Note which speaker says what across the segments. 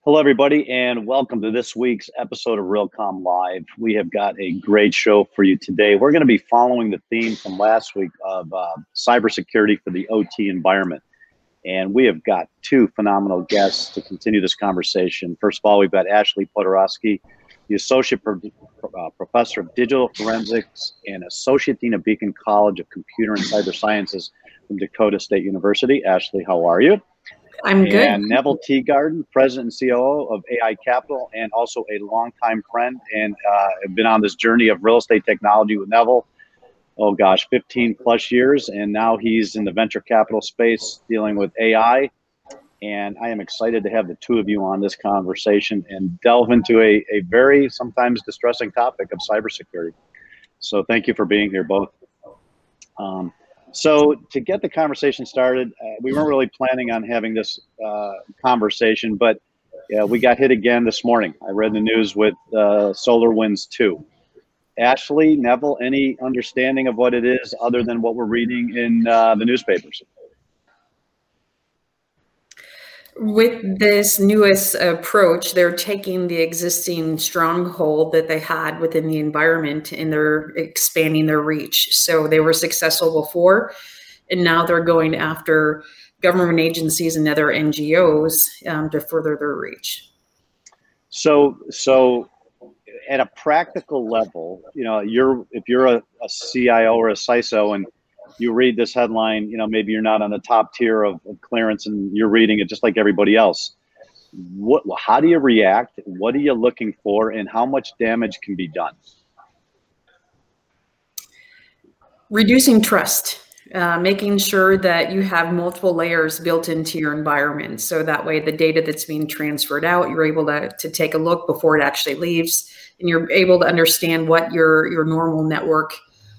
Speaker 1: Hello, everybody, and welcome to this week's episode of Realcomm Live. We have got a great show for you today. We're going to be following the theme from last week of cybersecurity for the OT environment. And we have got two phenomenal guests to continue this conversation. First of all, we've got Ashley Podorowski, the Associate Professor of Digital Forensics and Associate Dean of Beacon College of Computer and Cyber Sciences from Dakota State University. Ashley, how are you?
Speaker 2: I'm good.
Speaker 1: And Neville Teagarden, President and COO of AI Capital, and also a longtime friend, and have been on this journey of real estate technology with Neville, 15 plus years, and now he's in the venture capital space dealing with AI. And I am excited to have the two of you on this conversation and delve into a very sometimes distressing topic of cybersecurity. So thank you for being here both. So to get the conversation started, we weren't really planning on having this conversation, but we got hit again this morning. I read the news with SolarWinds 2. Ashley, Neville, any understanding of what it is other than what we're reading in the newspapers?
Speaker 2: With this newest approach, they're taking the existing stronghold that they had within the environment and they're expanding their reach. So they were successful before, and now they're going after government agencies and other NGOs to further their reach.
Speaker 1: So at a practical level, if you're a CIO or a CISO and you read this headline, maybe you're not on the top tier of clearance and you're reading it just like everybody else. How do you react? What are you looking for, and how much damage can be done?
Speaker 2: Reducing trust, making sure that you have multiple layers built into your environment. So that way the data that's being transferred out, you're able to take a look before it actually leaves, and you're able to understand what your normal network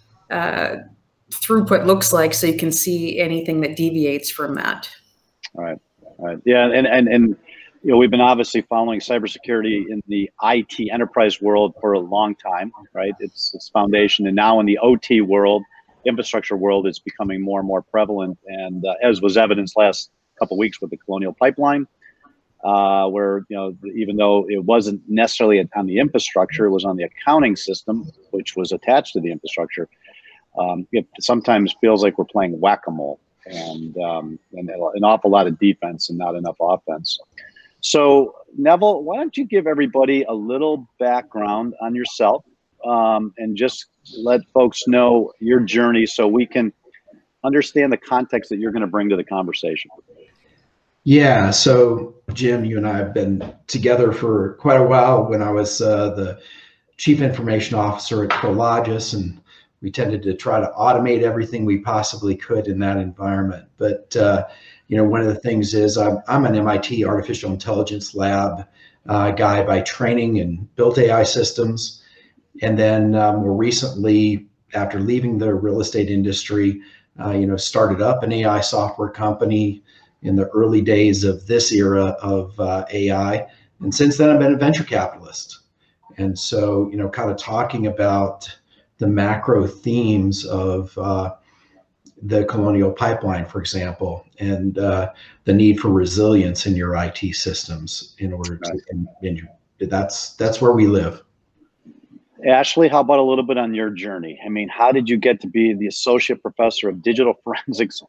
Speaker 2: throughput looks like, so you can see anything that deviates from that.
Speaker 1: All right. Yeah, and we've been obviously following cybersecurity in the IT enterprise world for a long time, right? It's foundation, and now in the OT world, infrastructure world, it's becoming more and more prevalent. And as was evidenced last couple of weeks with the Colonial Pipeline, where even though it wasn't necessarily on the infrastructure, it was on the accounting system, which was attached to the infrastructure. It sometimes feels like we're playing whack-a-mole and an awful lot of defense and not enough offense. So, Neville, why don't you give everybody a little background on yourself and just let folks know your journey so we can understand the context that you're going to bring to the conversation.
Speaker 3: Yeah, so Jim, you and I have been together for quite a while. When I was the Chief Information Officer at Prologis, and we tended to try to automate everything we possibly could in that environment. But one of the things is I'm an MIT artificial intelligence lab guy by training and built AI systems. And then more recently, after leaving the real estate industry, started up an AI software company in the early days of this era of AI. And since then, I've been a venture capitalist. And so, kind of talking about the macro themes of the Colonial Pipeline, for example, and the need for resilience in your IT systems in order to, that's where we live.
Speaker 1: Ashley, how about a little bit on your journey? I mean, how did you get to be the Associate Professor of Digital Forensics?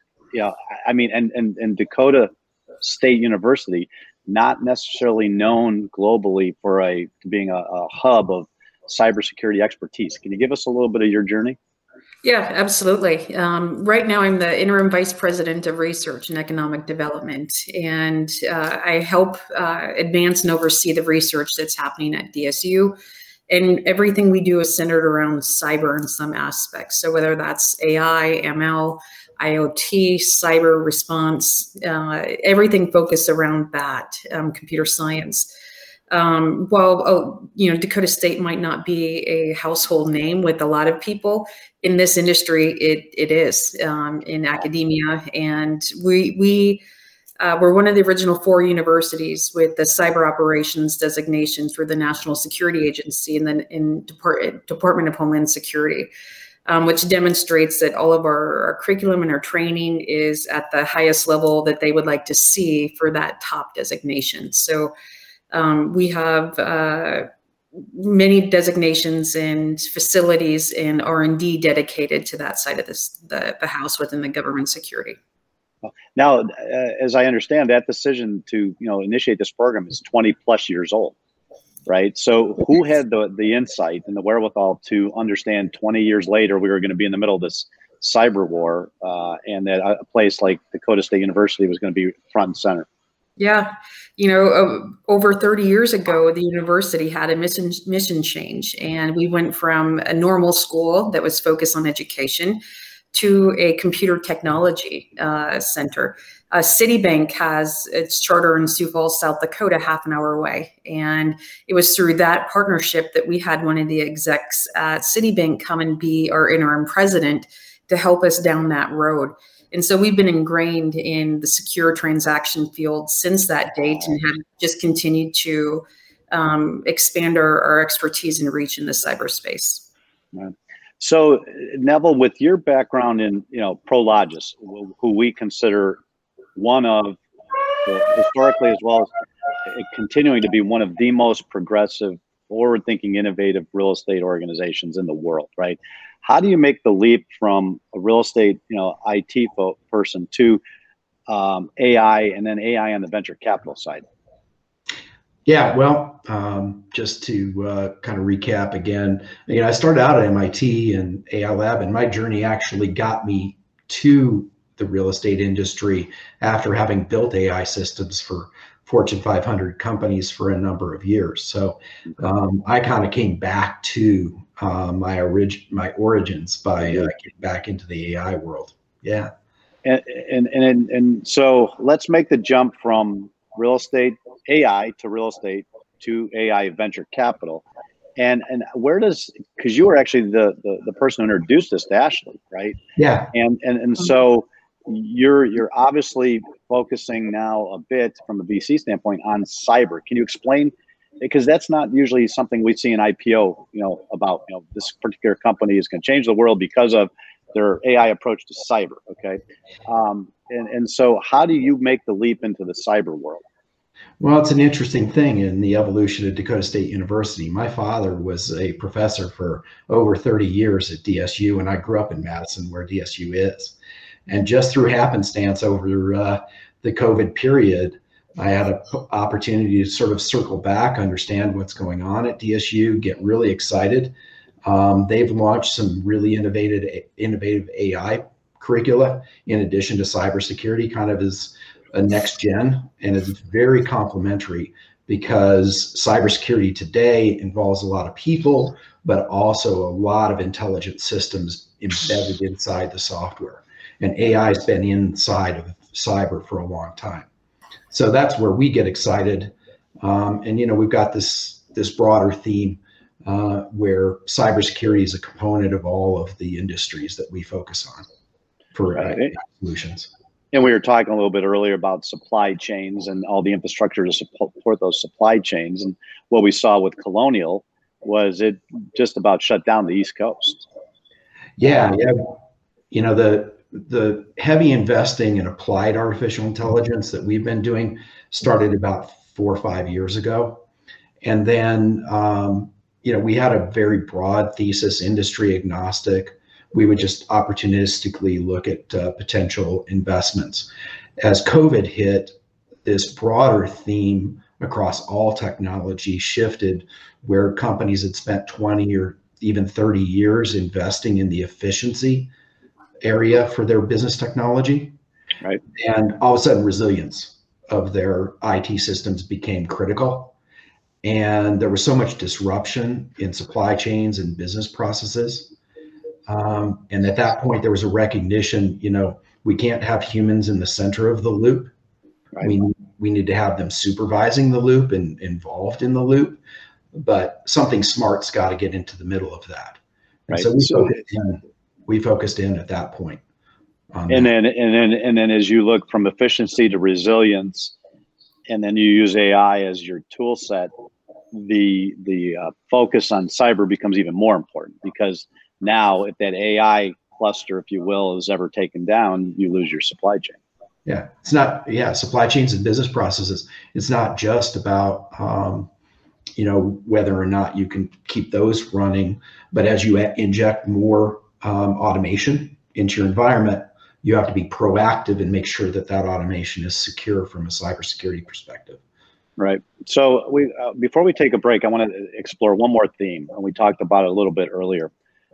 Speaker 1: And Dakota State University, not necessarily known globally for being a hub of cybersecurity expertise. Can you give us a little bit of your journey?
Speaker 2: Yeah, absolutely. Right now, I'm the interim vice president of research and economic development, and I help advance and oversee the research that's happening at DSU. And everything we do is centered around cyber in some aspects. So whether that's AI, ML, IoT, cyber response, everything focused around that, computer science. Dakota State might not be a household name with a lot of people in this industry, it is in academia, and we're one of the original 4 universities with the cyber operations designation through the National Security Agency and then in Department of Homeland Security, which demonstrates that all of our curriculum and our training is at the highest level that they would like to see for that top designation. So We have many designations and facilities and R&D dedicated to that side of the house within the government security.
Speaker 1: Now, as I understand, that decision to initiate this program is 20 plus years old, right? So who had the insight and the wherewithal to understand 20 years later we were going to be in the middle of this cyber war, and that a place like Dakota State University was going to be front and center?
Speaker 2: Yeah, over 30 years ago, the university had a mission change, and we went from a normal school that was focused on education to a computer technology center. Citibank has its charter in Sioux Falls, South Dakota, half an hour away. And it was through that partnership that we had one of the execs at Citibank come and be our interim president to help us down that road. And so we've been ingrained in the secure transaction field since that date and have just continued to expand our expertise and reach in the cyberspace.
Speaker 1: Right. So Neville, with your background in Prologis, who we consider one of historically as well as continuing to be one of the most progressive, forward-thinking, innovative real estate organizations in the world, right? How do you make the leap from a real estate, IT person to AI, and then AI on the venture capital side?
Speaker 3: Yeah, well, just to kind of recap again, I started out at MIT and AI Lab, and my journey actually got me to the real estate industry after having built AI systems for Fortune 500 companies for a number of years. So I kind of came back to my origins by getting back into the AI world. Yeah.
Speaker 1: And so let's make the jump from real estate AI to real estate to AI venture capital. And where does, because you were actually the person who introduced us to Ashley, right?
Speaker 3: Yeah.
Speaker 1: And so you're obviously focusing now a bit from a VC standpoint on cyber. Can you explain, because that's not usually something we see in IPO, about, this particular company is going to change the world because of their AI approach to cyber. Okay. And so how do you make the leap into the cyber world?
Speaker 3: Well, it's an interesting thing in the evolution of Dakota State University. My father was a professor for over 30 years at DSU, and I grew up in Madison, where DSU is. And just through happenstance over the COVID period, I had an opportunity to sort of circle back, understand what's going on at DSU, get really excited. They've launched some really innovative AI curricula in addition to cybersecurity, kind of as a next gen, and it's very complementary because cybersecurity today involves a lot of people, but also a lot of intelligent systems embedded inside the software. And AI has been inside of cyber for a long time. So that's where we get excited. And we've got this broader theme where cybersecurity is a component of all of the industries that we focus on for solutions.
Speaker 1: And we were talking a little bit earlier about supply chains and all the infrastructure to support those supply chains. And what we saw with Colonial was it just about shut down the East Coast.
Speaker 3: Yeah. The heavy investing in applied artificial intelligence that we've been doing started about 4 or 5 years ago. And then, we had a very broad thesis, industry agnostic. We would just opportunistically look at potential investments. As COVID hit, this broader theme across all technology shifted, where companies had spent 20 or even 30 years investing in the efficiency area for their business technology.
Speaker 1: Right.
Speaker 3: And all of a sudden, resilience of their IT systems became critical. And there was so much disruption in supply chains and business processes. And at that point, there was a recognition, we can't have humans in the center of the loop. Right. We need to have them supervising the loop and involved in the loop, but something smart's got to get into the middle of that. Right. And so we focused in at that point.
Speaker 1: And then as you look from efficiency to resilience, and then you use AI as your tool set, the focus on cyber becomes even more important, because now if that AI cluster, if you will, is ever taken down, you lose your supply chain.
Speaker 3: Yeah, it's not, yeah, supply chains and business processes. It's not just about, whether or not you can keep those running, but as you inject more automation into your environment, you have to be proactive and make sure that that automation is secure from a cybersecurity perspective.
Speaker 1: Right. So before we take a break, I want to explore one more theme, and we talked about it a little bit earlier.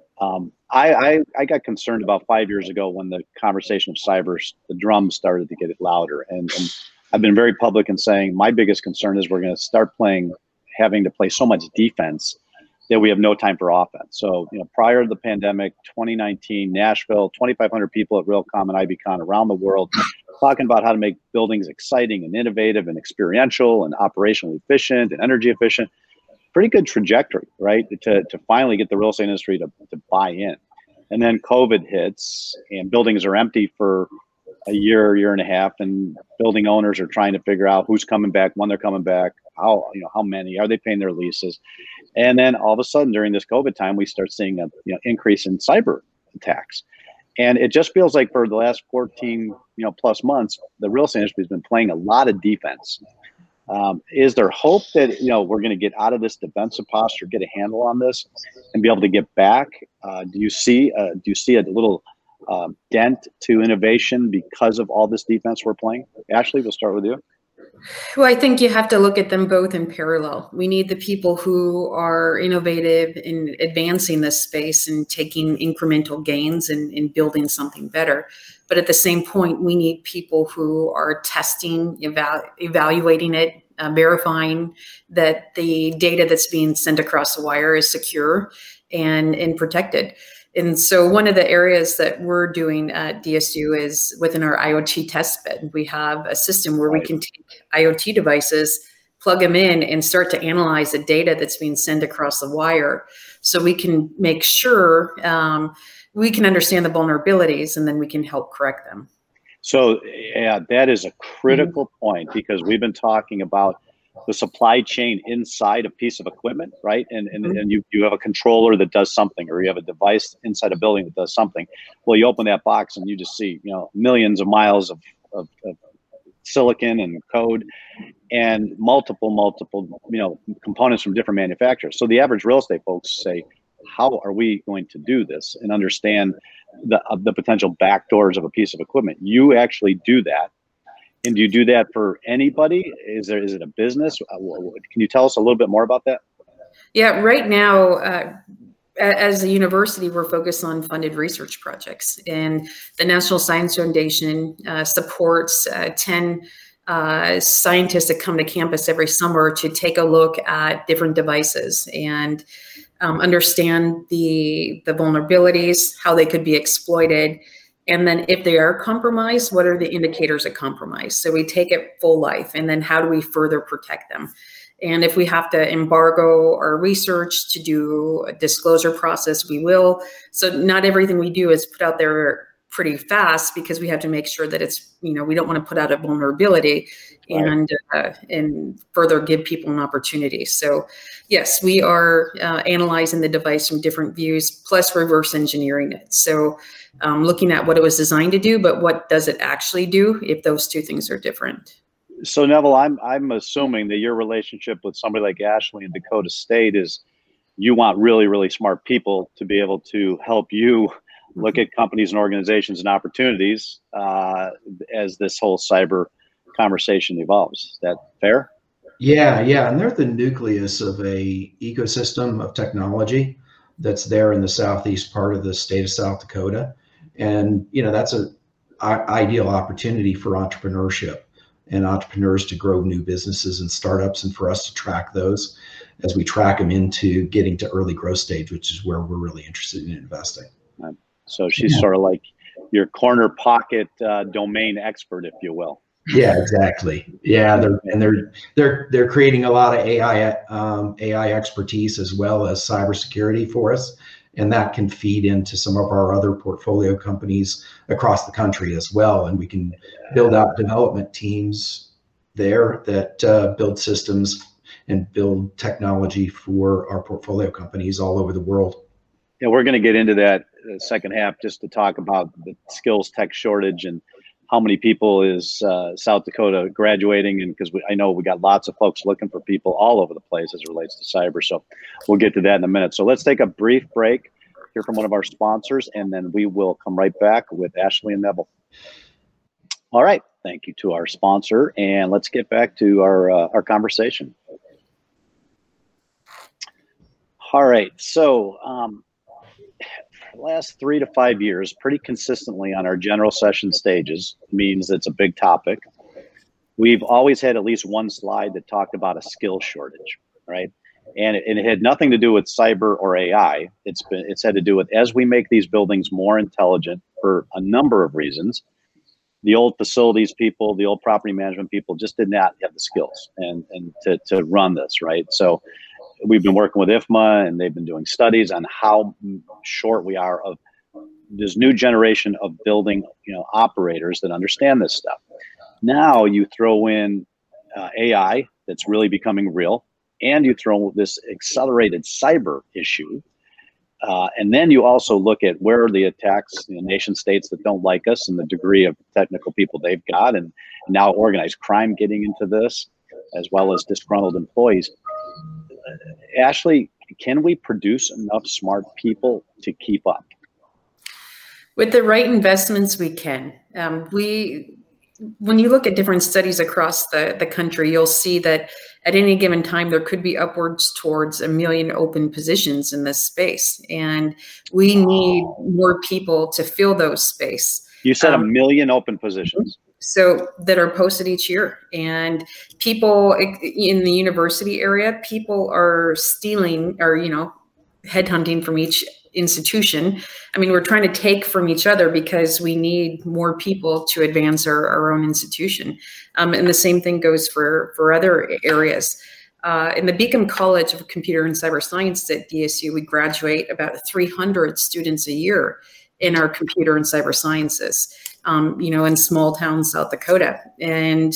Speaker 1: I got concerned about 5 years ago when the conversation of cyber, the drums started to get louder. And I've been very public in saying my biggest concern is we're going to start having to play so much defense that we have no time for offense. So, prior to the pandemic, 2019, Nashville, 2,500 people at Realcomm and IBCon around the world talking about how to make buildings exciting and innovative and experiential and operationally efficient and energy efficient. Pretty good trajectory, right? To finally get the real estate industry to buy in. And then COVID hits and buildings are empty for a year and a half, and building owners are trying to figure out who's coming back, when they're coming back, how many, are they paying their leases? And then all of a sudden during this COVID time, we start seeing a increase in cyber attacks. And it just feels like for the last 14 plus months, the real estate industry has been playing a lot of defense. Is there hope that we're going to get out of this defensive posture, get a handle on this, and be able to get back? Do you see a little dent to innovation because of all this defense we're playing? Ashley, we'll start with you.
Speaker 2: Well, I think you have to look at them both in parallel. We need the people who are innovative in advancing this space and taking incremental gains and building something better. But at the same point, we need people who are testing, evaluating it, verifying that the data that's being sent across the wire is secure and protected. And so one of the areas that we're doing at DSU is within our IoT test bed. We have a system where we can take IoT devices, plug them in, and start to analyze the data that's being sent across the wire, so we can make sure we can understand the vulnerabilities, and then we can help correct them. So
Speaker 1: yeah, that is a critical point, because we've been talking about the supply chain inside a piece of equipment, right? And you have a controller that does something, or you have a device inside a building that does something. Well, you open that box and you just see, millions of miles of silicon and code and multiple, components from different manufacturers. So the average real estate folks say, how are we going to do this and understand the potential backdoors of a piece of equipment? You actually do that. And do you do that for anybody? Is it a business? Can you tell us a little bit more about that?
Speaker 2: Yeah, right now, as a university, we're focused on funded research projects, and the National Science Foundation supports 10 scientists that come to campus every summer to take a look at different devices and understand the vulnerabilities, how they could be exploited. And then if they are compromised, what are the indicators of compromise? So we take it full life, and then how do we further protect them? And if we have to embargo our research to do a disclosure process, we will. So not everything we do is put out there pretty fast, because we have to make sure that it's, we don't want to put out a vulnerability and further give people an opportunity. So yes, we are analyzing the device from different views, plus reverse engineering it. So looking at what it was designed to do, but what does it actually do if those two things are different.
Speaker 1: So Neville, I'm assuming that your relationship with somebody like Ashley in Dakota State is you want really, really smart people to be able to help you look at companies and organizations and opportunities as this whole cyber conversation evolves. Is that fair?
Speaker 3: Yeah, and they're the nucleus of a ecosystem of technology that's there in the southeast part of the state of South Dakota. And, that's an ideal opportunity for entrepreneurship and entrepreneurs to grow new businesses and startups, and for us to track those as we track them into getting to early growth stage, which is where we're really interested in investing.
Speaker 1: So she's sort of like your corner pocket domain expert, if you will.
Speaker 3: Yeah, exactly. Yeah, they're creating a lot of AI expertise as well as cybersecurity for us, and that can feed into some of our other portfolio companies across the country as well. And we can build out development teams there that build systems and build technology for our portfolio companies all over the world.
Speaker 1: Yeah, we're going to get into that second half, just to talk about the skills tech shortage and how many people is South Dakota graduating, and because I know we got lots of folks looking for people all over the place as it relates to cyber. So we'll get to that in a minute. So let's take a brief break, hear from one of our sponsors, and then we will come right back with Ashley and Neville. All right, thank you to our sponsor, and let's get back to our conversation. All right, so the last 3 to 5 years, pretty consistently on our general session stages, means it's a big topic. We've always had at least one slide that talked about a skill shortage, right? And it had nothing to do with cyber or AI. It's had to do with, as we make these buildings more intelligent for a number of reasons, the old facilities people, the old property management people just did not have the skills and to run this, right? So we've been working with IFMA, and they've been doing studies on how short we are of this new generation of building, operators that understand this stuff. Now you throw in AI that's really becoming real, and you throw this accelerated cyber issue, and then you also look at where are the attacks, nation states that don't like us and the degree of technical people they've got, and now organized crime getting into this, as well as disgruntled employees. Ashley, can we produce enough smart people to keep up?
Speaker 2: With the right investments, we can. When you look at different studies across the country, you'll see that at any given time, there could be upwards towards 1 million open positions in this space. And we need more people to fill those space.
Speaker 1: You said 1 million open positions.
Speaker 2: So that are posted each year, and people in the university area, people are stealing or, headhunting from each institution. I mean, we're trying to take from each other because we need more people to advance our own institution. And the same thing goes for other areas. In the Beacom College of Computer and Cyber Science at DSU, we graduate about 300 students a year in our computer and cyber sciences, in small town South Dakota. And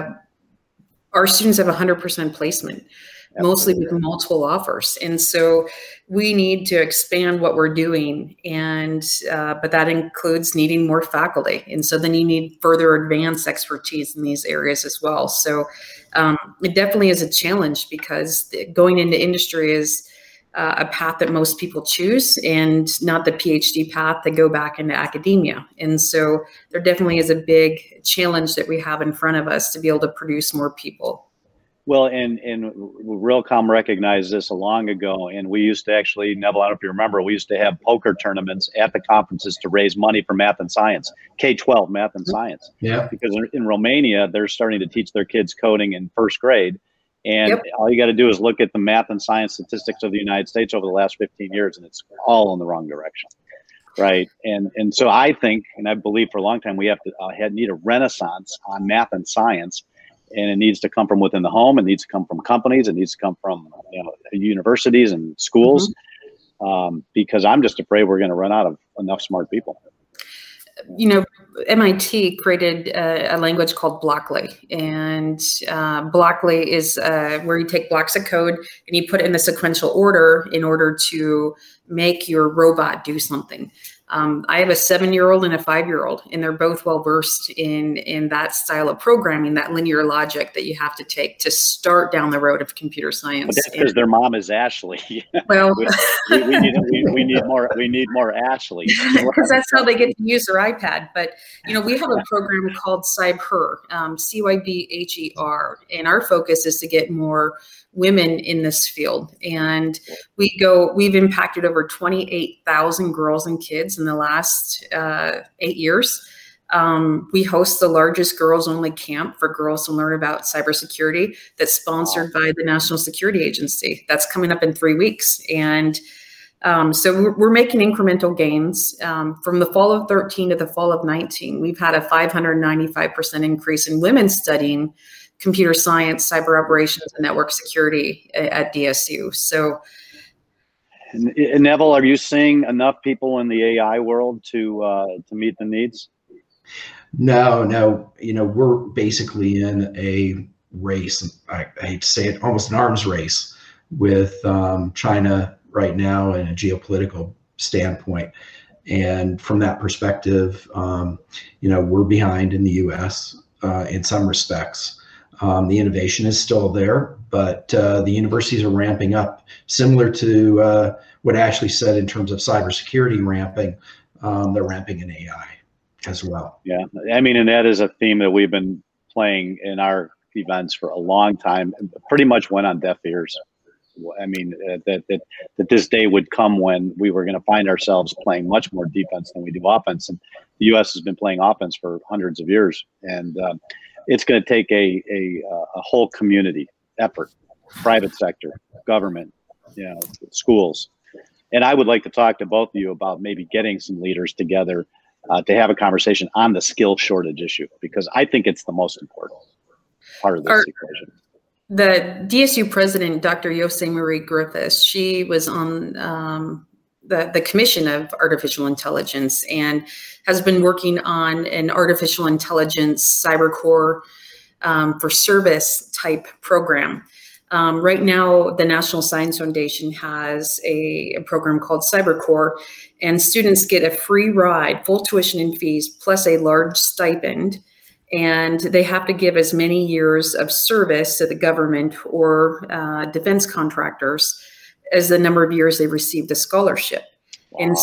Speaker 2: our students have 100% placement, mostly with multiple offers. And so we need to expand what we're doing, but that includes needing more faculty. And so then you need further advanced expertise in these areas as well. So it definitely is a challenge, because going into industry is a path that most people choose, and not the PhD path to go back into academia. And so there definitely is a big challenge that we have in front of us to be able to produce more people.
Speaker 1: Well, and Realcomm recognized this long ago, and we used to actually, Neville, I don't know if you remember, we used to have poker tournaments at the conferences to raise money for math and science, K-12 math and science.
Speaker 3: Yeah.
Speaker 1: Because in Romania, they're starting to teach their kids coding in first grade. And all you got to do is look at the math and science statistics of the United States over the last 15 years, and it's all in the wrong direction, right? And so I think, and I believe for a long time, we have to need a renaissance on math and science, and it needs to come from within the home. It needs to come from companies. It needs to come from universities and schools, because I'm just afraid we're going to run out of enough smart people.
Speaker 2: MIT created a language called Blockly, and Blockly is where you take blocks of code and you put it in a sequential order in order to make your robot do something. I have a 7-year-old and a 5-year-old, and they're both well versed in that style of programming, that linear logic that you have to take to start down the road of computer science.
Speaker 1: But that's because their mom is Ashley.
Speaker 2: Well,
Speaker 1: we need more Ashley.
Speaker 2: Because that's how they get to use their iPad. But we have a program called Cyber, CYBHER, and our focus is to get more women in this field. And we've impacted over 28,000 girls and kids in the last 8 years. We host the largest girls-only camp for girls to learn about cybersecurity that's sponsored by the National Security Agency. That's coming up in 3 weeks. And so we're making incremental gains. From the fall of 13 to the fall of 19, we've had a 595% increase in women studying computer science, cyber operations, and network security at DSU. So,
Speaker 1: and Neville, are you seeing enough people in the AI world to meet the needs?
Speaker 3: No. We're basically in a race. I hate to say it, almost an arms race with China right now in a geopolitical standpoint. And from that perspective, we're behind in the U.S. In some respects. The innovation is still there, but the universities are ramping up, similar to what Ashley said in terms of cybersecurity ramping. They're ramping in AI as well.
Speaker 1: Yeah, I mean, and that is a theme that we've been playing in our events for a long time. Pretty much went on deaf ears. I mean, that this day would come when we were going to find ourselves playing much more defense than we do offense. And the U.S. has been playing offense for hundreds of years, and it's going to take a whole community effort, private sector, government, schools. And I would like to talk to both of you about maybe getting some leaders together to have a conversation on the skill shortage issue, because I think it's the most important part of this equation.
Speaker 2: The DSU president, Dr. Yosei Marie Griffiths, she was on the Commission of Artificial Intelligence and has been working on an artificial intelligence cyber core for service type program. Right now, the National Science Foundation has a program called CyberCore, and students get a free ride, full tuition and fees, plus a large stipend. And they have to give as many years of service to the government or defense contractors as the number of years they received the scholarship. Wow. And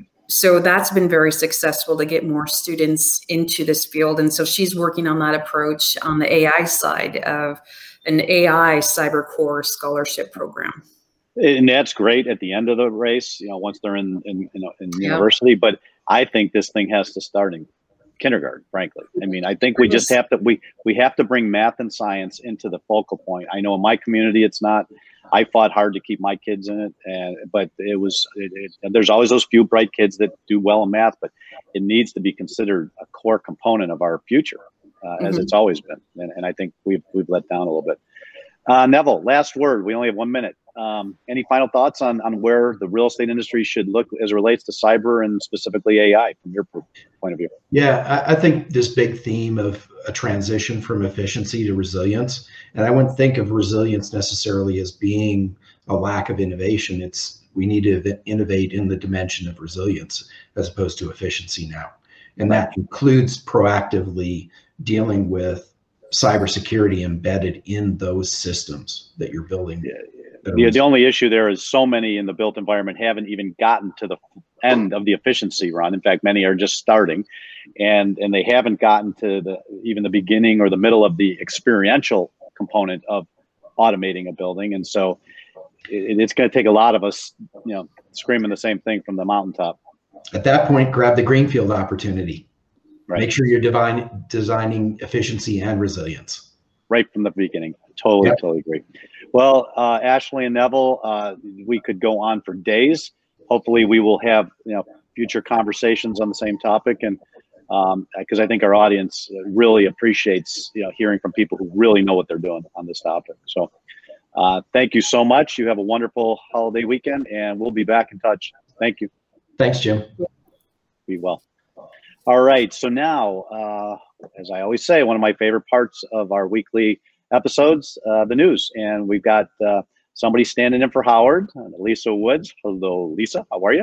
Speaker 2: so that's been very successful to get more students into this field. And so she's working on that approach on the AI side of an AI CyberCore scholarship program.
Speaker 1: And that's great at the end of the race, once they're in university. But I think this thing has to start in kindergarten, frankly. I mean, I think we just have to, we have to bring math and science into the focal point. I know in my community, it's not. I fought hard to keep my kids in it, but there's always those few bright kids that do well in math, but it needs to be considered a core component of our future, as it's always been. And I think we've let down a little bit. Neville, last word. We only have 1 minute. Any final thoughts on where the real estate industry should look as it relates to cyber and specifically AI from your point of view?
Speaker 3: Yeah, I think this big theme of a transition from efficiency to resilience, and I wouldn't think of resilience necessarily as being a lack of innovation. We need to innovate in the dimension of resilience as opposed to efficiency now. And that includes proactively dealing with cybersecurity embedded in those systems that you're building.
Speaker 1: The only issue there is so many in the built environment haven't even gotten to the end of the efficiency run. In fact, many are just starting, and they haven't gotten to even the beginning or the middle of the experiential component of automating a building. And so it's going to take a lot of us, screaming the same thing from the mountaintop.
Speaker 3: At that point, grab the greenfield opportunity.
Speaker 1: Right.
Speaker 3: Make sure you're designing efficiency and resilience.
Speaker 1: Right from the beginning. Totally agree. Well, Ashley and Neville, we could go on for days. Hopefully we will have future conversations on the same topic, and because I think our audience really appreciates hearing from people who really know what they're doing on this topic. So thank you so much. You have a wonderful holiday weekend, and we'll be back in touch. Thank you.
Speaker 3: Thanks, Jim.
Speaker 1: Be well. All right. So now, as I always say, one of my favorite parts of our weekly episodes, the news. And we've got somebody standing in for Howard, Lisa Woods. Hello, Lisa. How are you?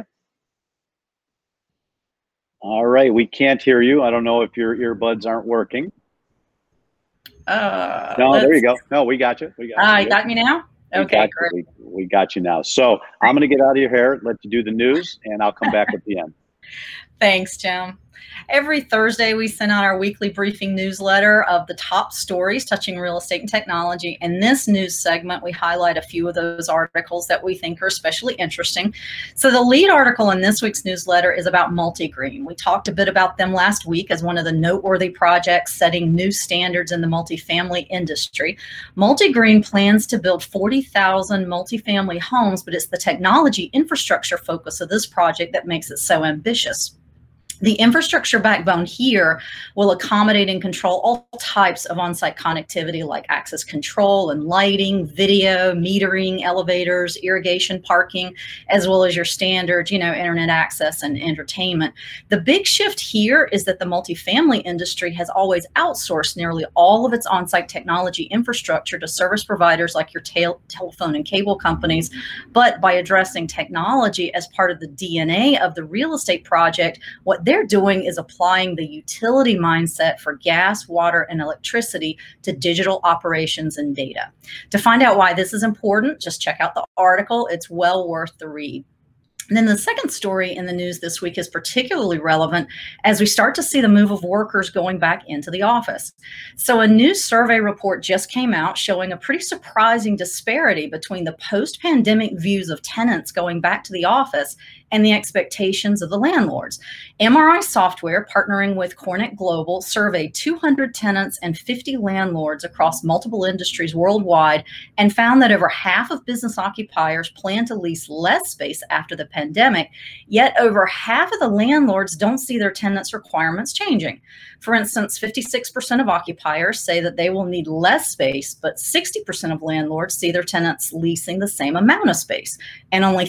Speaker 1: All right. We can't hear you. I don't know if your earbuds aren't working. No, there you go. No, we got you. You
Speaker 4: got me now? Okay, great.
Speaker 1: We got you now. So I'm going to get out of your hair, let you do the news, and I'll come back at the end.
Speaker 4: Thanks, Jim. Every Thursday, we send out our weekly briefing newsletter of the top stories touching real estate and technology. In this news segment, we highlight a few of those articles that we think are especially interesting. So the lead article in this week's newsletter is about MultiGreen. We talked a bit about them last week as one of the noteworthy projects setting new standards in the multifamily industry. MultiGreen plans to build 40,000 multifamily homes, but it's the technology infrastructure focus of this project that makes it so ambitious. The infrastructure backbone here will accommodate and control all types of on-site connectivity like access control and lighting, video, metering, elevators, irrigation, parking, as well as your standard, internet access and entertainment. The big shift here is that the multifamily industry has always outsourced nearly all of its on-site technology infrastructure to service providers like your telephone and cable companies. But by addressing technology as part of the DNA of the real estate project, what they're doing is applying the utility mindset for gas, water, and electricity to digital operations and data. To find out why this is important, just check out the article. It's well worth the read. And then the second story in the news this week is particularly relevant as we start to see the move of workers going back into the office. So a new survey report just came out showing a pretty surprising disparity between the post-pandemic views of tenants going back to the office and the expectations of the landlords. MRI Software, partnering with Cornet Global, surveyed 200 tenants and 50 landlords across multiple industries worldwide and found that over half of business occupiers plan to lease less space after the pandemic, yet over half of the landlords don't see their tenants' requirements changing. For instance, 56% of occupiers say that they will need less space, but 60% of landlords see their tenants leasing the same amount of space, and only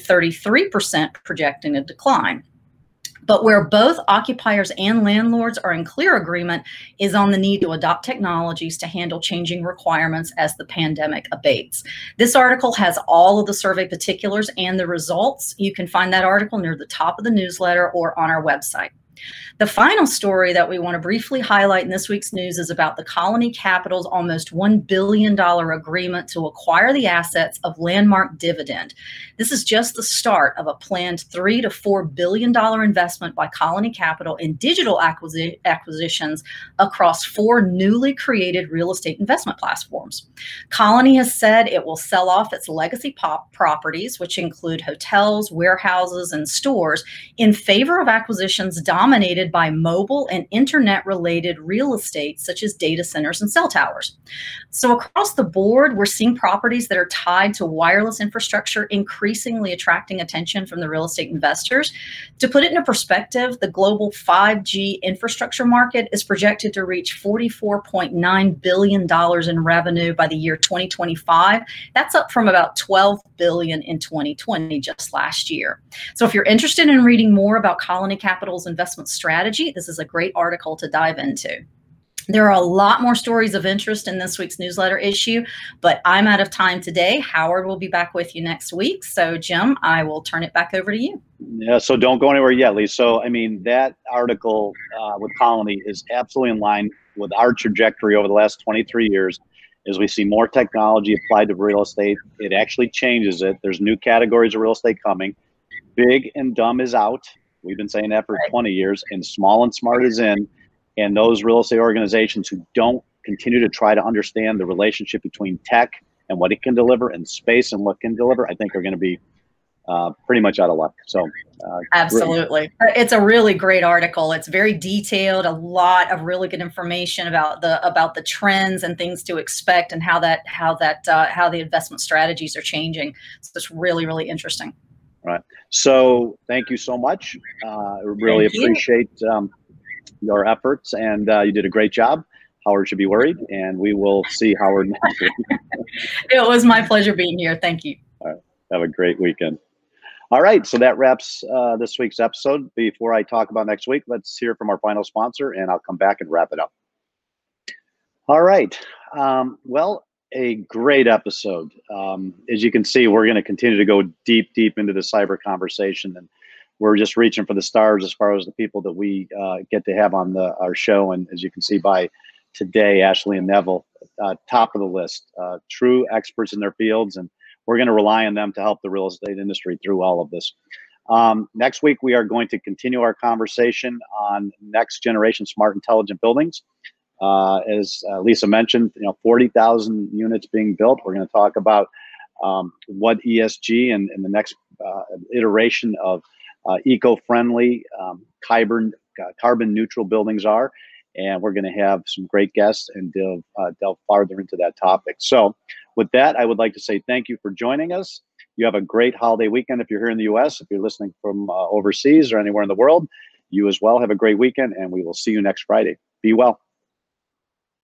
Speaker 4: 33% projecting a decline. But where both occupiers and landlords are in clear agreement is on the need to adopt technologies to handle changing requirements as the pandemic abates. This article has all of the survey particulars and the results. You can find that article near the top of the newsletter or on our website. The final story that we want to briefly highlight in this week's news is about the Colony Capital's almost $1 billion agreement to acquire the assets of Landmark Dividend. This is just the start of a planned $3 to $4 billion investment by Colony Capital in digital acquisitions across 4 newly created real estate investment platforms. Colony has said it will sell off its legacy properties, which include hotels, warehouses, and stores, in favor of acquisitions dominated by mobile and internet-related real estate, such as data centers and cell towers. So across the board, we're seeing properties that are tied to wireless infrastructure increasingly attracting attention from the real estate investors. To put it into perspective, the global 5G infrastructure market is projected to reach $44.9 billion in revenue by the year 2025. That's up from about $12 billion in 2020, just last year. So if you're interested in reading more about Colony Capital's investment strategy, this is a great article to dive into. There are a lot more stories of interest in this week's newsletter issue, but I'm out of time today. Howard will be back with you next week. So Jim, I will turn it back over to you.
Speaker 1: Yeah, so don't go anywhere yet, Lee. So, I mean, that article with Colony is absolutely in line with our trajectory over the last 23 years. As we see more technology applied to real estate, it actually changes it. There's new categories of real estate coming. Big and dumb is out. We've been saying that for 20 years, and small and smart is in. And those real estate organizations who don't continue to try to understand the relationship between tech and what it can deliver and space and what it can deliver, I think are going to be pretty much out of luck. So
Speaker 4: absolutely. It's a really great article. It's very detailed, a lot of really good information about the trends and things to expect and how the investment strategies are changing. So it's really, really interesting.
Speaker 1: All right. So thank you so much. I really appreciate your efforts, and you did a great job. Howard should be worried, and we will see Howard next week.
Speaker 4: It was my pleasure being here. Thank you.
Speaker 1: All right. Have a great weekend. All right. So that wraps this week's episode. Before I talk about next week, let's hear from our final sponsor, and I'll come back and wrap it up. All right. Well, a great episode. As you can see, we're going to continue to go deep into the cyber conversation, and we're just reaching for the stars as far as the people that we get to have on our show. And as you can see by today, Ashley and Neville, top of the list, true experts in their fields. And we're going to rely on them to help the real estate industry through all of this. Next week, we are going to continue our conversation on next generation smart intelligent buildings. As Lisa mentioned, 40,000 units being built. We're going to talk about what ESG and the next iteration of eco-friendly, carbon neutral buildings are. And we're going to have some great guests and delve farther into that topic. So with that, I would like to say thank you for joining us. You have a great holiday weekend if you're here in the U.S., if you're listening from overseas or anywhere in the world. You as well. Have a great weekend, and we will see you next Friday. Be well.